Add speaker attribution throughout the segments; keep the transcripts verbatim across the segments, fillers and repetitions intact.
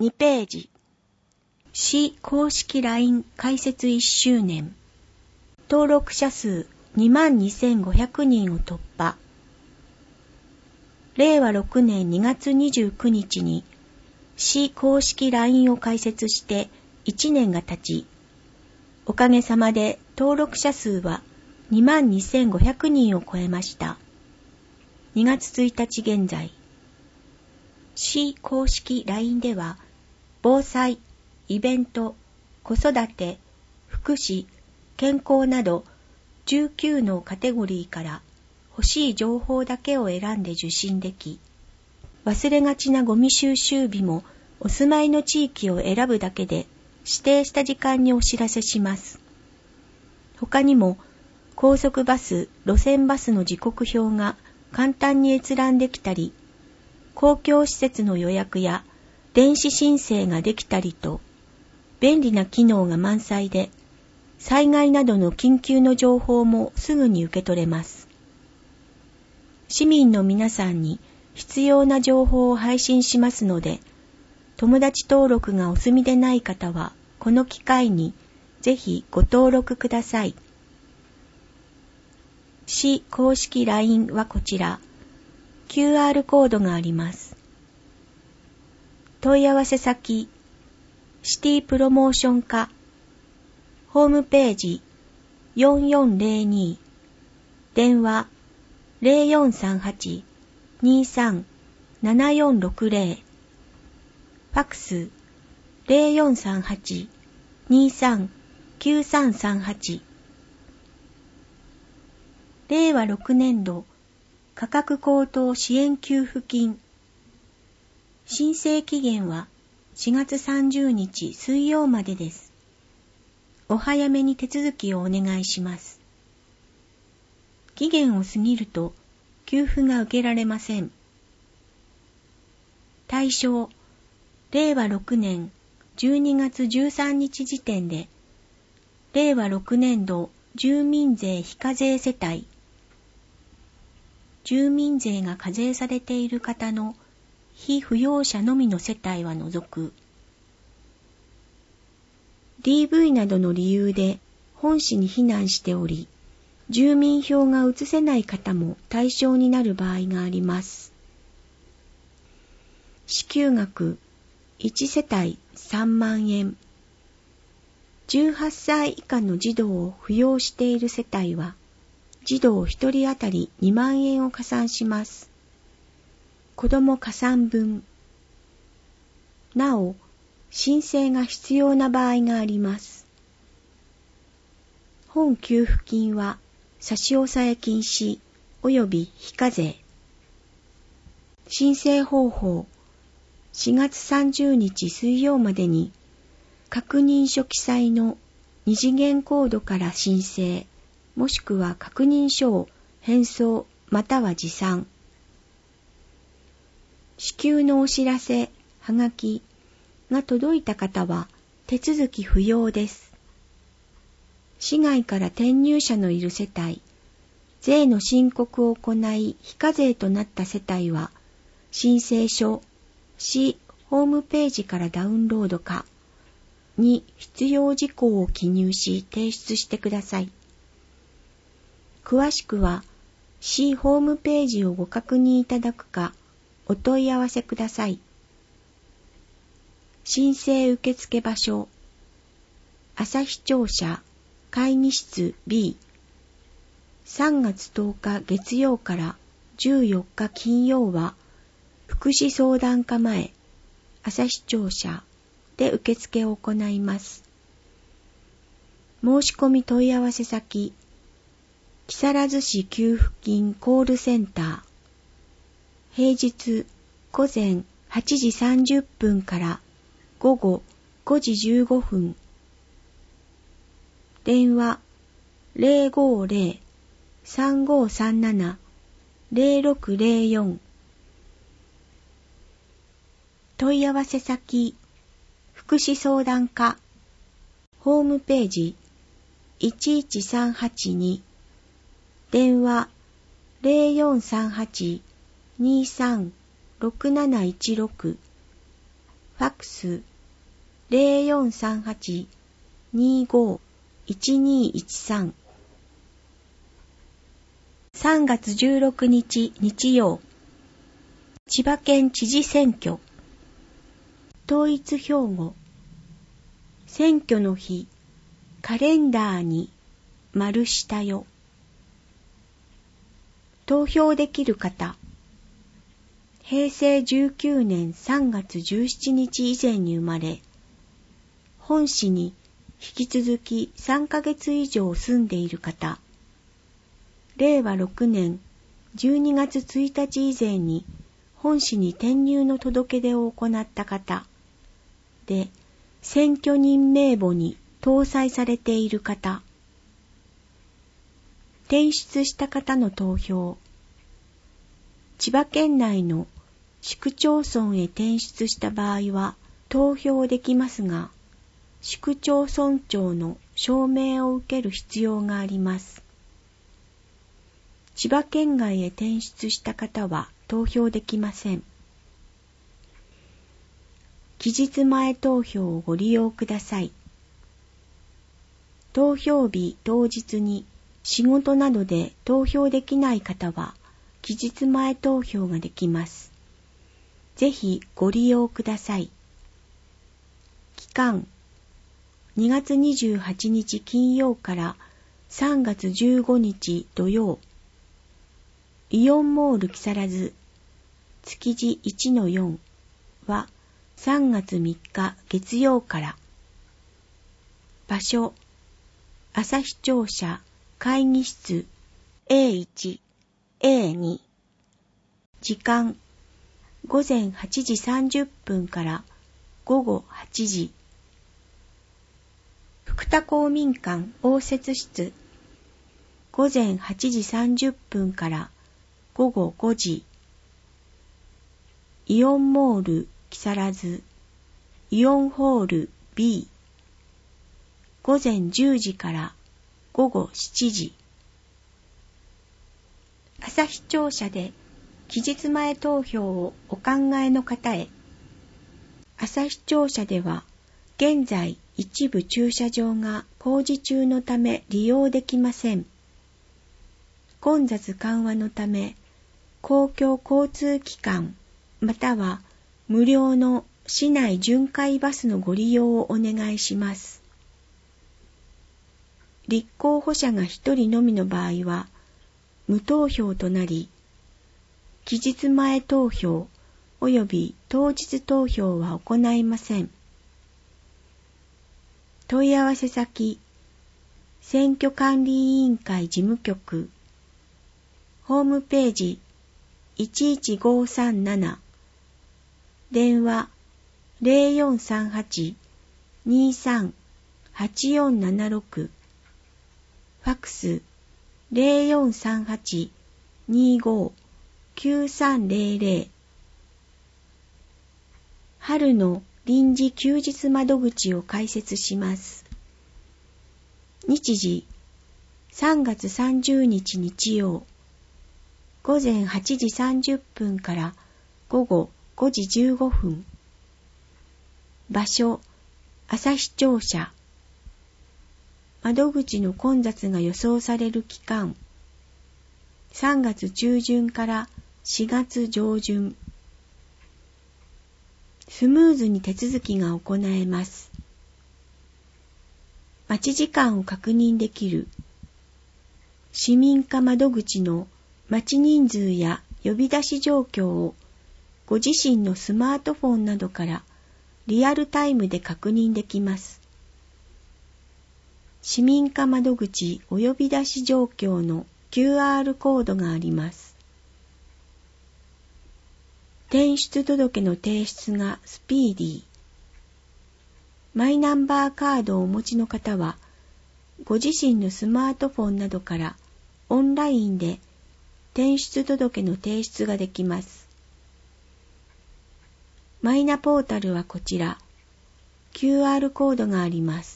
Speaker 1: にページ。市公式 ライン 開設いっしゅうねん。登録者数にまんにせんごひゃくにんを突破。れいわろくねんにがつにじゅうくにちに市公式 ライン を開設していちねんが経ち、おかげさまで登録者数はにまんにせんごひゃくにんを超えました。にがつついたち現在、市公式 ライン では、防災、イベント、子育て、福祉、健康などじゅうきゅうのカテゴリーから欲しい情報だけを選んで受信でき、忘れがちなゴミ収集日もお住まいの地域を選ぶだけで指定した時間にお知らせします。他にも高速バス、路線バスの時刻表が簡単に閲覧できたり、公共施設の予約や電子申請ができたりと、便利な機能が満載で、災害などの緊急の情報もすぐに受け取れます。市民の皆さんに必要な情報を配信しますので、友達登録がお済みでない方は、この機会にぜひご登録ください。市公式 ライン はこちら、キューアール コードがあります。問い合わせ先、シティプロモーション課、ホームページよんよんぜろに、電話ゼロよんさんはち にさん ななよんろくゼロ、ファクスゼロよんさんはち にさん きゅうさんさんはち。れいわろくねんど価格高騰支援給付金。申請期限はしがつさんじゅうにち水曜までです。お早めに手続きをお願いします。期限を過ぎると給付が受けられません。対象、れいわろくねんじゅうにがつじゅうさんにち時点で、れいわろくねんど住民税非課税世帯、住民税が課税されている方の被扶養者のみの世帯は除く。ディーブイ などの理由で本市に避難しており、住民票が移せない方も対象になる場合があります。支給額いちせたいさんまんえん。じゅうはっさい以下の児童を扶養している世帯は、児童ひとり当たりにまんえんを加算します。子ども加算分。なお、申請が必要な場合があります。本給付金は差し押さえ禁止及び非課税。申請方法、しがつさんじゅうにち水曜までに確認書記載の二次元コードから申請、もしくは確認書を返送または持参。支給のお知らせ、はがきが届いた方は手続き不要です。市外から転入者のいる世帯、税の申告を行い非課税となった世帯は、申請書、市ホームページからダウンロードかに必要事項を記入し提出してください。詳しくは、市ホームページをご確認いただくか、お問い合わせください。申請受付場所、旭庁舎会議室 ビー、さんがつとおか月曜からじゅうよっか金曜は、福祉相談課前、旭庁舎で受付を行います。申し込み問い合わせ先、木更津市給付金コールセンター、平日午前はちじさんじゅっぷんから午後ごじじゅうごふん、電話 ゼロごゼロ さんごさんなな ゼロろくゼロよん、問い合わせ先、福祉相談課、ホームページいちいちさんはちに、電話ゼロよんさんはち にさん ろくなないちろく、フファックス ゼロよんさんはち にーごー いちにーいちさん。さんがつじゅうろくにち日曜、千葉県知事選挙。統一兵庫。選挙の日、カレンダーに丸したよ。投票できる方。へいせいじゅうきゅうねんさんがつじゅうしちにち以前に生まれ、本市に引き続きさんかげつ以上住んでいる方。れいわろくねんじゅうにがつついたち以前に本市に転入の届け出を行った方で、選挙人名簿に登載されている方。転出した方の投票。千葉県内の市区町村へ転出した場合は投票できますが、市区町村長の証明を受ける必要があります。千葉県外へ転出した方は投票できません。期日前投票をご利用ください。投票日当日に仕事などで投票できない方は期日前投票ができます。ぜひご利用ください。期間にがつにじゅうはちにち金曜からさんがつじゅうごにち土曜。イオンモール木更津築地 いちのよん はさんがつみっか月曜から。場所朝日庁舎会議室 エーいち、エーに。時間ごぜんはちじさんじゅっぷんからごごはちじ。福田公民館応接室ごぜんはちじさんじゅっぷんからごごごじ。イオンモール木更津イオンホール ビー ごぜんじゅうじからごごしちじ。朝日庁舎で期日前投票をお考えの方へ。朝日庁舎では現在一部駐車場が工事中のため利用できません。混雑緩和のため公共交通機関または無料の市内巡回バスのご利用をお願いします。立候補者がひとりのみの場合は無投票となり、期日前投票及び当日投票は行いません。問い合わせ先、選挙管理委員会事務局、ホームページいちいちごさんなな、電話ゼロよんさんはち にさん はちよんななろく、ファックスゼロよんさんはち にーごー きゅうさんゼロゼロ。春の臨時休日窓口を開設します。日時さんがつさんじゅうにち日曜、ごぜんはちじさんじゅっぷんからごごごじじゅうごふん。場所朝日庁舎。窓口の混雑が予想される期間さんがつちゅうじゅんからしがつじょうじゅん。スムーズに手続きが行えます。待ち時間を確認できる市民課窓口の待ち人数や呼び出し状況をご自身のスマートフォンなどからリアルタイムで確認できます。市民課窓口お呼び出し状況の キューアール コードがあります。転出届の提出がスピーディー。マイナンバーカードをお持ちの方は、ご自身のスマートフォンなどからオンラインで転出届の提出ができます。マイナポータルはこちら、キューアール コードがあります。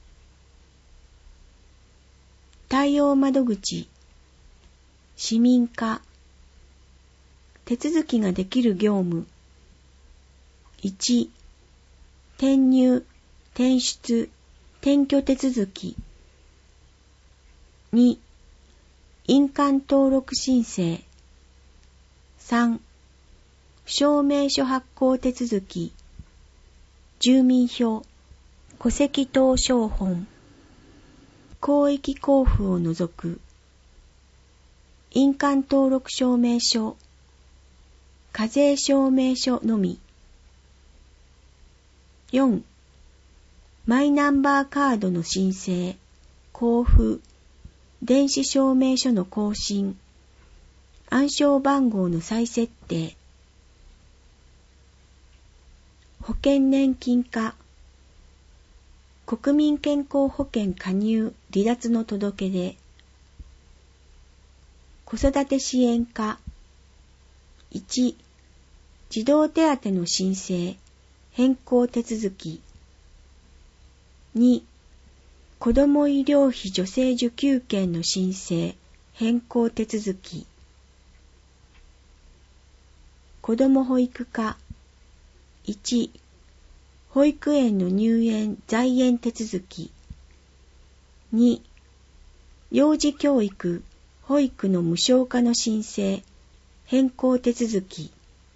Speaker 1: 対応窓口、市民課、手続きができる業務。いち、 転入、転出、転居手続き。に、印鑑登録申請。さん、証明書発行手続き。住民票、戸籍謄証本。広域交付を除く。印鑑登録証明書。課税証明書のみ。よん、マイナンバーカードの申請、交付、電子証明書の更新、暗証番号の再設定。保険年金課、国民健康保険加入離脱の届け出。子育て支援課。いち、児童手当の申請、変更手続き。に、子ども医療費助成受給券の申請、変更手続き。子ども保育課。いち、保育園の入園在園手続き。に、幼児教育、保育の無償化の申請、変更手続き。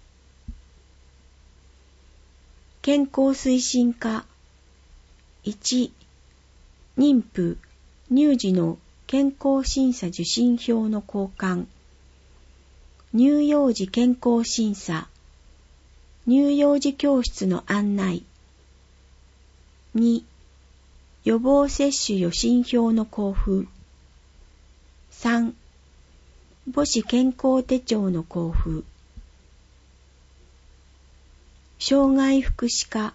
Speaker 1: 健康推進課。いち、妊婦、乳児の健康審査受診票の交換。乳幼児健康審査。乳幼児教室の案内。に、予防接種予診票の交付。さん、母子健康手帳の交付。障害福祉課。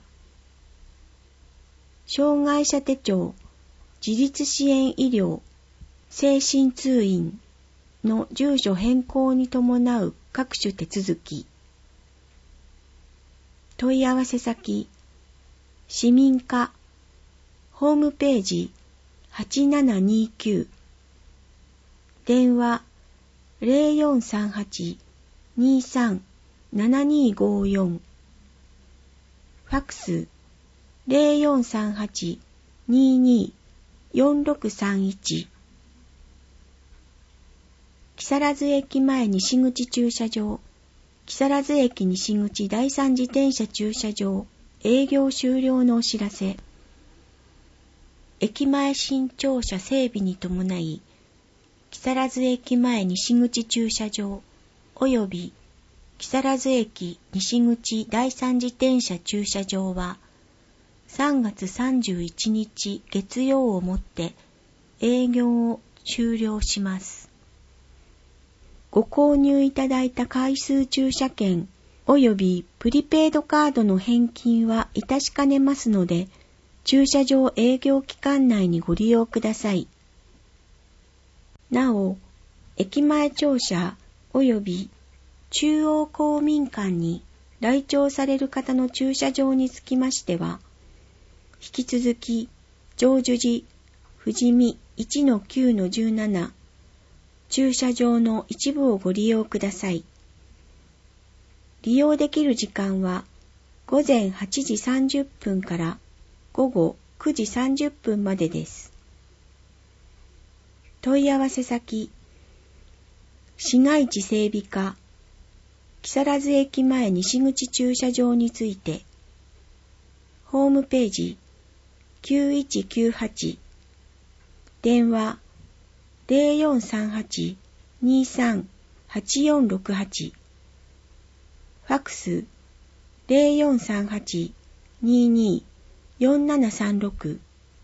Speaker 1: 障害者手帳、自立支援医療、精神通院の住所変更に伴う各種手続き。問い合わせ先、市民課、ホームページはちななにきゅう、電話 ゼロよんさんはち にさん ななにごよん、ファックス ゼロよんさんはち にに よんろくさんいち。木更津駅前西口駐車場、木更津駅西口第三自転車駐車場、営業終了のお知らせ。駅前新庁舎整備に伴い、木更津駅前西口駐車場および木更津駅西口第三自転車駐車場はさんがつさんじゅういちにち月曜をもって営業を終了します。ご購入いただいた回数駐車券およびプリペイドカードの返金はいたしかねますので、駐車場営業期間内にご利用ください。なお、駅前庁舎および中央公民館に来庁される方の駐車場につきましては、引き続き、常寿寺、富士見 いちのきゅうのじゅうなな、駐車場の一部をご利用ください。利用できる時間は、ごぜんはちじさんじゅっぷんからごごくじさんじゅっぷんまでです。問い合わせ先、市街地整備課、木更津駅前西口駐車場について、ホームページきゅういちきゅうはち、電話ゼロよんさんはち にさん はちよんろくはち、ファックスゼロよんさんはち にに よんななさんろく、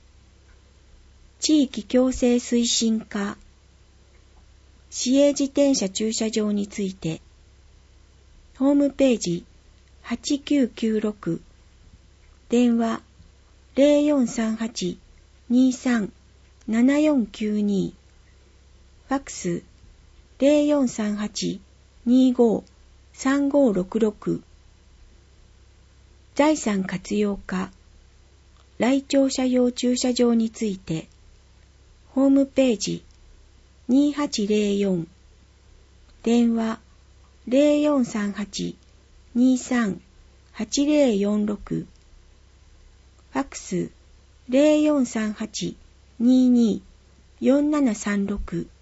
Speaker 1: 地域共生推進課、市営自転車駐車場について、ホームページはちきゅうきゅうろく、電話ゼロよんさんはち にさん ななよんきゅうに、ファックスゼロよんさんはち にご さんごろくろく、財産活用課、来庁者用駐車場について、ホームページにはちゼロよん、電話ゼロよんさんはち にさん はちゼロよんろく、 クス ゼロよんさんはち にーにー よんななさんろく